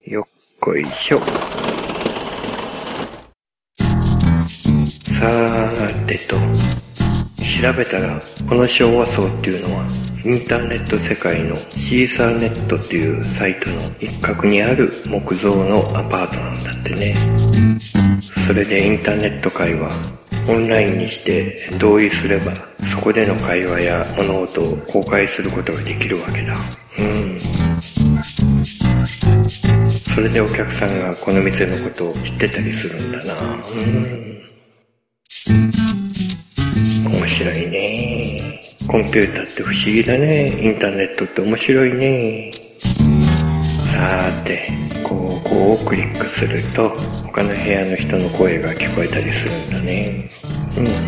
よっこいしょ。さーてと、調べたらこの昭和層っていうのはインターネット世界のシーサーネットっていうサイトの一角にある木造のアパートなんだってね。それでインターネット会話オンラインにして同意すればそこでの会話や物音を公開することができるわけだ。それでお客さんがこの店のことを知ってたりするんだな。面白いね。コンピューターって不思議だね。インターネットって面白いね。さーて、ここをクリックすると他の部屋の人の声が聞こえたりするんだね。 こんに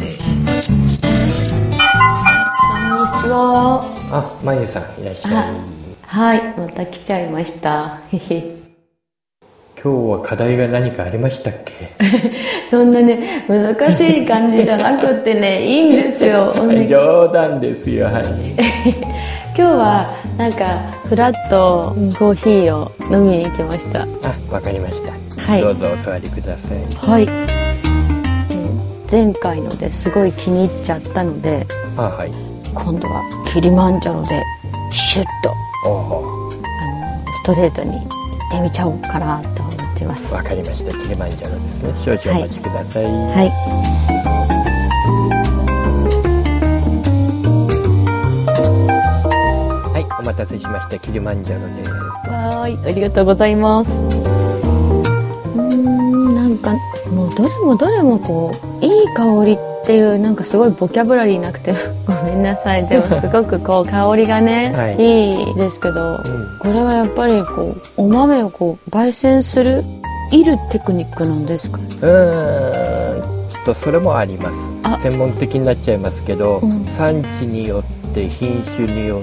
ちは。 あ、まゆさんいらっしゃい。 はい、また来ちゃいました今日は課題が何かありましたっけ？ そんなね、難しい感じじゃなくてね、いいんですよ。 冗談ですよ。はい。 今日はなんかフラッとコーヒーを飲みに行きました。 あ、わかりました。 はい。 どうぞお座りください。 はい。前回のですごい気に入っちゃったので、 はい。 今度はキリマンジャロでシュッとストレートに行ってみちゃおうかなと思っています。 わかりました。キリマンジャロですね。少々お待ちください。 はい。 はい、お待たせしました。キリマンジャロです。 わーい、ありがとうございます。なんかもうどれもこういい香りっていうなんかすごいボキャブラリーなくてごめんなさい。でもすごくこう香りがね、はい、いいですけど、これはやっぱりこうお豆をこう焙煎するいるテクニックなんですか？ それもあります。専門的になっちゃいますけど、産地によって品種によって、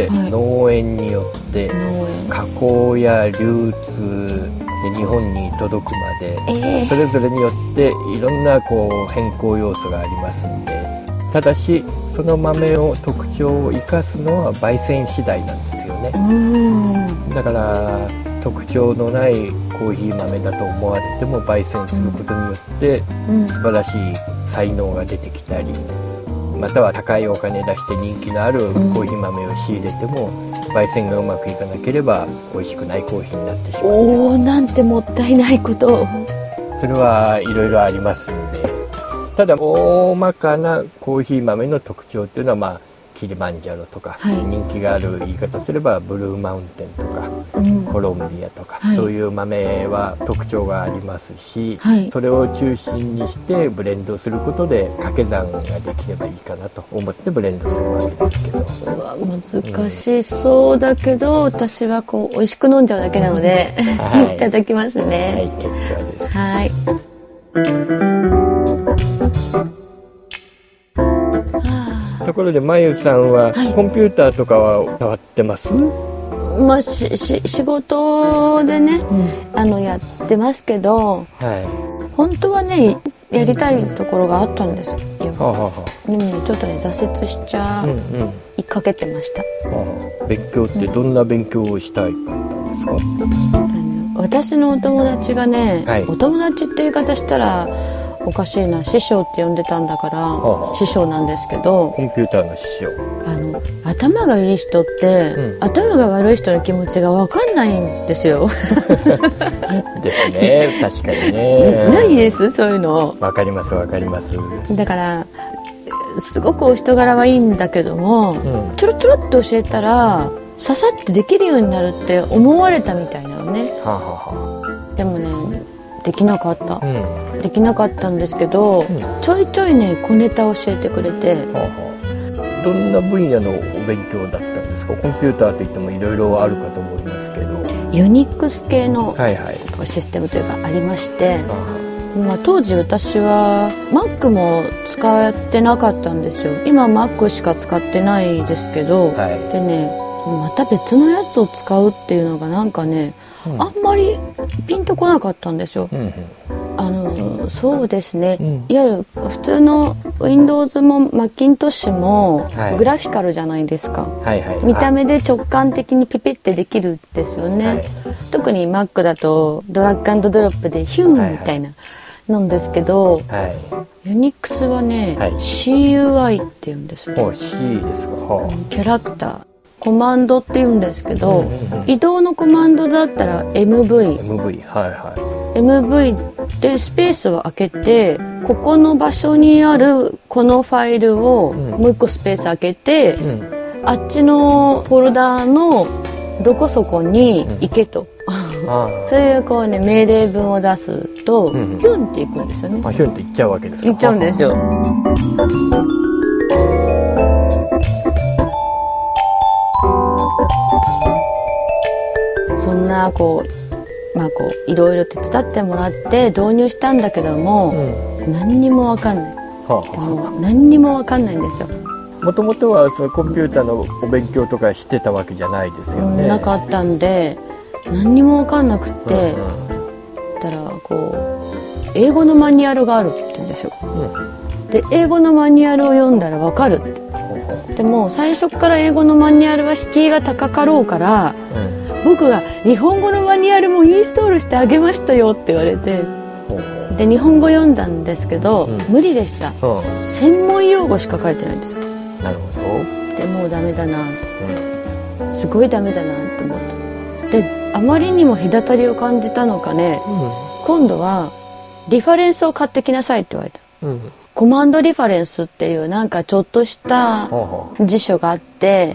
はい、農園によって加工や流通で日本に届くまで、それぞれによっていろんなこう変更要素がありますんで、ただしその豆を特徴を生かすのは焙煎次第なんですよね。だから特徴のないコーヒー豆だと思われても焙煎することによって素晴らしい才能が出てきたり、または高いお金出して人気のあるコーヒー豆を仕入れても、焙煎がうまくいかなければ美味しくないコーヒーになってしまう。 なんてもったいないことを。 それはいろいろありますので、ただ大まかなコーヒー豆の特徴っていうのはキリマンジャロとか、はい、人気がある言い方すればブルーマウンテンとか、コロンビアとか、はい、そういう豆は特徴がありますし、はい、それを中心にしてブレンドすることで掛け算ができればいいかなと思ってブレンドするわけですけど、 難しそうだけど、私はこう美味しく飲んじゃうだけなので、はい、いただきますね。 はい、結構です。 はい。 ところでまゆさんは、はい、コンピューターとかは触ってます？ 仕事でね、やってますけど、はい、本当はねやりたいところがあったんですよ。でもね、ちょっとね挫折しちゃいかけてました。 勉強ってどんな勉強をしたいかったんですか？ 私のお友達がね、はい、お友達って言い方したらおかしいな、師匠って呼んでたんだから、師匠なんですけど、 コンピューターの師匠。 頭がいい人って、頭が悪い人の気持ちが分かんないんですよ。 ですね、確かにね。 ないですそういうの。 わかりますわかります。 だからすごくお人柄はいいんだけども、ちょろちょろっと教えたらささってできるようになるって思われたみたいなのね。でもねできなかった、できなかったんですけど、ちょいちょいね小ネタ教えてくれて、 どんな分野のお勉強だったんですか？コンピューターといってもいろいろあるかと思いますけど、 ユニックス系のシステムというかありまして、当時私は Mac も使ってなかったんですよ。今 Mac しか使ってないですけど、でねまた別のやつを使うっていうのがなんかね、あんまりピンとこなかったんですよ。そうですね、いわゆる普通の Windows も Macintosh もグラフィカルじゃないですか、見た目で直感的にピピってできるんですよね、 特に Mac だとドラッグ&ドロップでヒュンみたいななんですけど、Unix はね、CUI って言うんですよ。 C ですか。 キャラクターコマンドって言うんですけど、移動のコマンドだったら MV でスペースを空けて、ここの場所にあるこのファイルをもう一個スペース空けて、あっちのフォルダーのどこそこに行けと、そういうこうね命令文を出すと、ヒュンっていくんですよね。 ヒュンっていっちゃうわけですか。 いっちゃうんですよ。そんなこういろいろ手伝ってもらって導入したんだけども、何にも分かんない。何にも分かんないんですよ。 もともとはそのコンピューターのお勉強とかしてたわけじゃないですよね。 なかったんで何にも分かんなくって、だからこう英語のマニュアルがあるって言うんですよ。で英語のマニュアルを読んだら分かるって。でも最初から英語のマニュアルは敷居が高かろうから、僕が日本語のマニュアルもインストールしてあげましたよって言われて、で日本語読んだんですけど、無理でした。専門用語しか書いてないんですよ。 なるほど。 でもうダメだなと、すごいダメだなと思って、であまりにも隔たりを感じたのかね、今度はリファレンスを買ってきなさいって言われた。コマンドリファレンスっていうなんかちょっとした辞書があって、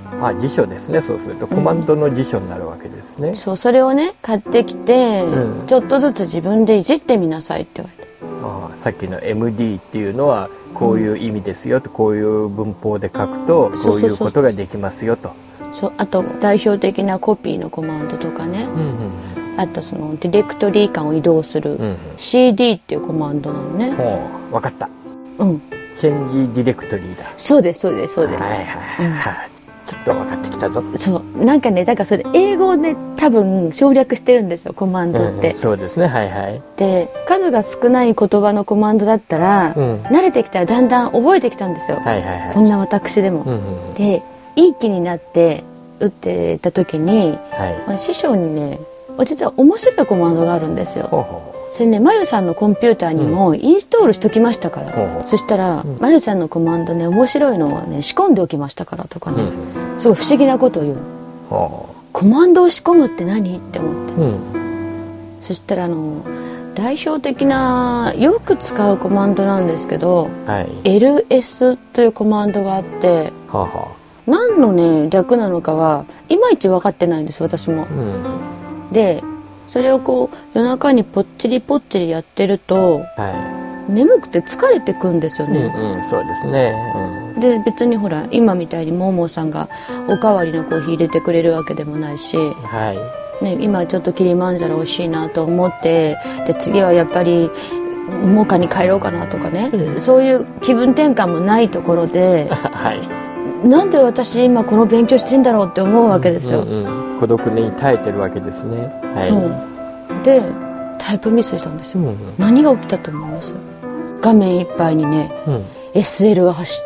辞書ですね。そうするとコマンドの辞書になるわけですね。 そう、それをね買ってきて、ちょっとずつ自分でいじってみなさいって言われて。 さっきの MD っていうのはこういう意味ですよと、こういう文法で書くとこういうことができますよと。 あと代表的なコピーのコマンドとかね、あとそのディレクトリー間を移動する CD っていうコマンドなのね。 分かった。チェンジディレクトリーだ。そうです。ちょっと分かってきたぞ。 そうなんかね、だからそれ英語をね多分省略してるんですよ、コマンドって。 そうですね。 で数が少ない言葉のコマンドだったら、慣れてきたらだんだん覚えてきたんですよ。こんな私でも。でいい気になって打ってた時に、師匠にね、実は面白いコマンドがあるんですよ。それね、まゆさんのコンピューターにもインストールしときましたから、そしたら、まゆさんのコマンドね、面白いのはね仕込んでおきましたからとかね、すごい不思議なことを言う。コマンドを仕込むって何って思って、そしたら代表的なよく使うコマンドなんですけど、ls というコマンドがあって、何のね略なのかはいまいち分かってないんです、私も。でそれをこう夜中にぽっちりぽっちりやってると、眠くて疲れてくんですよね。 そうですね。 で別にほら今みたいにももさんがおかわりのコーヒー入れてくれるわけでもないし、今ちょっとキリマンジャロ美味しいなと思って、で次はやっぱりモカに帰ろうかなとかね、そういう気分転換もないところで、なんで私今この勉強してんだろうって思うわけですよ。 孤独に耐えてるわけですね。 そうでタイプミスしたんですよ。何が起きたと思います？画面いっぱいにね、SL が走った。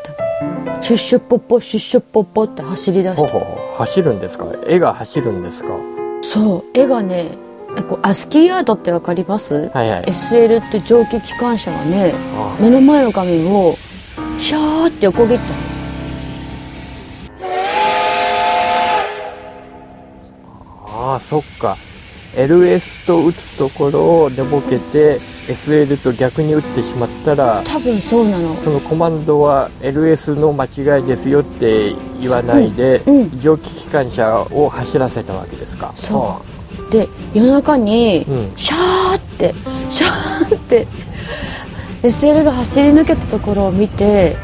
シュッシュッポッポシュッシュッポッポって走り出した。 走るんですか？絵が走るんですか？ そう、絵がね、アスキーアートってわかります？SL って蒸気機関車がね、目の前の画面をシャーって横切ったの。 そっか。LS と打つところを寝ぼけて SL と逆に打ってしまったら、 多分そうなの。 そのコマンドは LS の間違いですよって言わないで、蒸気機関車を走らせたわけですか？ そうで夜中にシャーってSL が走り抜けたところを見て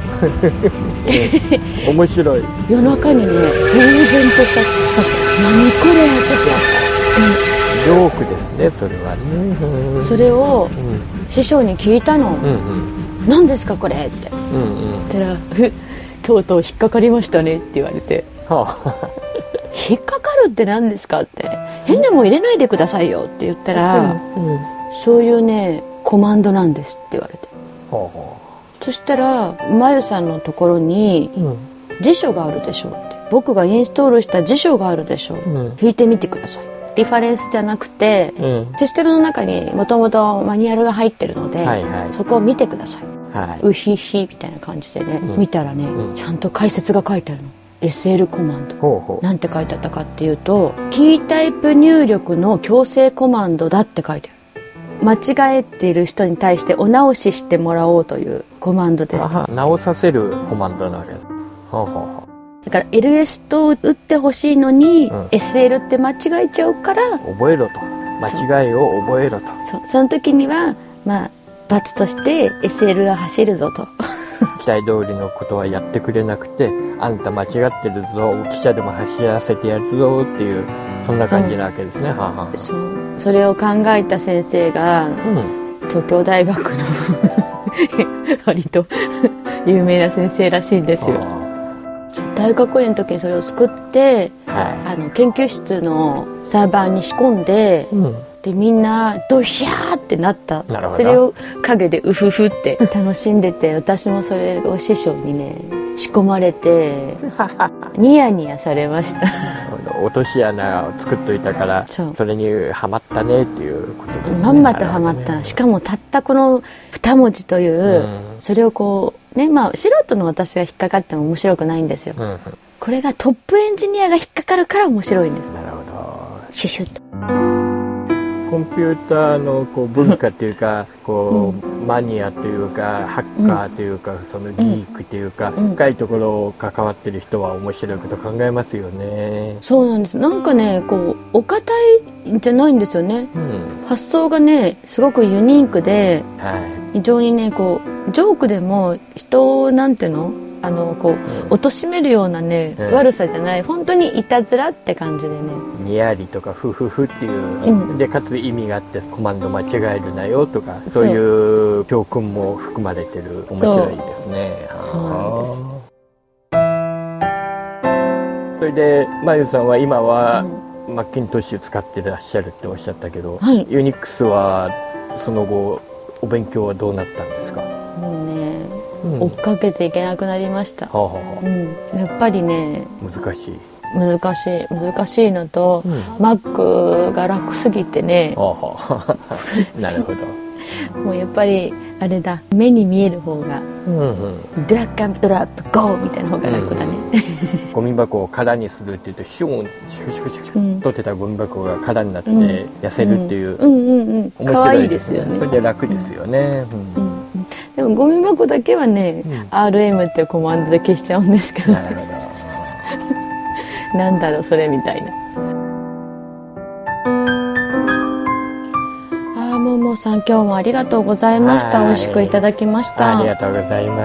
面白い。 夜中にね、呆然としちゃって何これってジョークですね、それはね。 それを師匠に聞いたの。何ですかこれって。たらとうとう引っかかりましたねって言われて、引っかかるって何ですかって、変なもん入れないでくださいよって言ったら、そういうねコマンドなんですって言われて、そしたらまゆさんのところに辞書があるでしょうって、僕がインストールした辞書があるでしょう、引いてみてくださいってリファレンスじゃなくて、システムの中にもともとマニュアルが入ってるので、そこを見てください、うひひみたいな感じでね、見たらね、ちゃんと解説が書いてあるの。 SL コマンドなんて書いてあったかっていうと、キータイプ入力の強制コマンドだって書いてある。間違えている人に対してお直ししてもらおうというコマンドです。 直させるコマンドなわけだ。 だから LS と打ってほしいのに、SL って間違えちゃうから覚えろと、間違いを覚えろと。 その時には罰として SL が走るぞと期待通りのことはやってくれなくて、あんた間違ってるぞ、汽車でも走らせてやるぞっていう、そんな感じなわけですね。 それを考えた先生が、東京大学の割と有名な先生らしいんですよ。大学院の時にそれを作って、研究室のサーバーに仕込んで、でみんなドヒャーってなった。それを陰でウフフって楽しんでて、私もそれを師匠にね仕込まれてニヤニヤされました落とし穴を作っといたから、それにはまったねっていうことですね。 まんまとはまった。しかもたったこの2文字という、それをこうね、素人の私が引っかかっても面白くないんですよ、これがトップエンジニアが引っかかるから面白いんです。 なるほど。 シュシュッとコンピューターの文化というかマニアというかハッカーというか、そのギークというか、深いところを関わってる人は面白いこと考えますよね。 そうなんです。なんかねお堅いじゃないんですよね、発想がねすごくユニークで、非常にねジョークでも人をなんていうの貶めるようなね、悪さじゃない、本当にいたずらって感じでね、 にやりとかフフフっていう、でかつ意味があってコマンド間違えるなよとか、そういう教訓も含まれてる。面白いですね。 そうなんです。 それでまゆさんは今は、マッキントッシュ使ってらっしゃるっておっしゃったけど、ユニックスはその後お勉強はどうなったんですか？ もうね追っかけていけなくなりました。やっぱりね難しいのと、Mac が楽すぎてねなるほど。 もうやっぱりあれだ、目に見える方が、ドラッグアンドドラップゴーみたいな方が楽だね。 ゴミ箱を空にするって言うとシュンシュクシュクシュ取ってたゴミ箱が空になって痩せるっていう、面白いですよね。それで楽ですよね。 でもゴミ箱だけはね、RM っていうコマンドで消しちゃうんですけどなんだろうそれみたいな。ももさん今日もありがとうございました。美味しくいただきました。 ありがとうございます。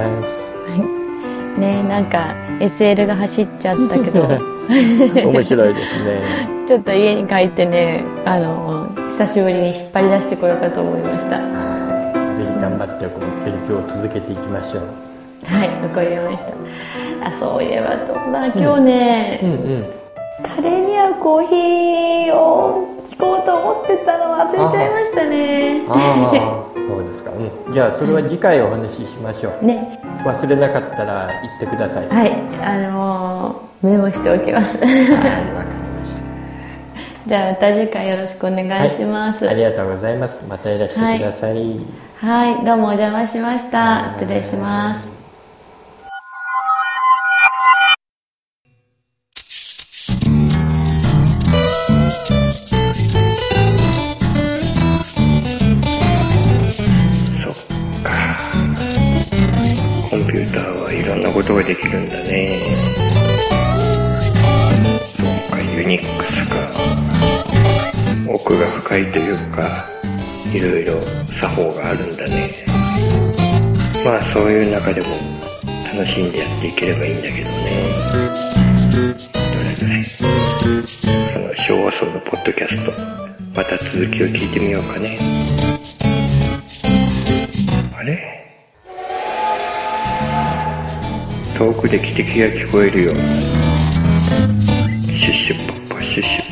ね、なんか SL が走っちゃったけど面白いですね。 ちょっと家に帰ってね、久しぶりに引っ張り出してこようかと思いました。 ぜひ頑張って勉強を続けていきましょう。 はい、わかりました。そういえば今日ね、カレーに合うコーヒーを聞こうと思ってたの忘れちゃいましたね。 そうですか。じゃあそれは次回お話ししましょう。ね。忘れなかったら言ってください。 はい、メモしておきます。はい、わかりました。じゃあまた次回よろしくお願いします。 ありがとうございます。またいらしてください。 はい、どうもお邪魔しました。失礼します。 コンピューターはいろんなことができるんだね。そうか、ユニックスか。奥が深いというか、いろいろ作法があるんだね。そういう中でも楽しんでやっていければいいんだけどね。どれその昭和層のポッドキャスト、また続きを聞いてみようかね。あれ？遠くで汽笛が聞こえるよ。シュッシュッポッポシュッシュ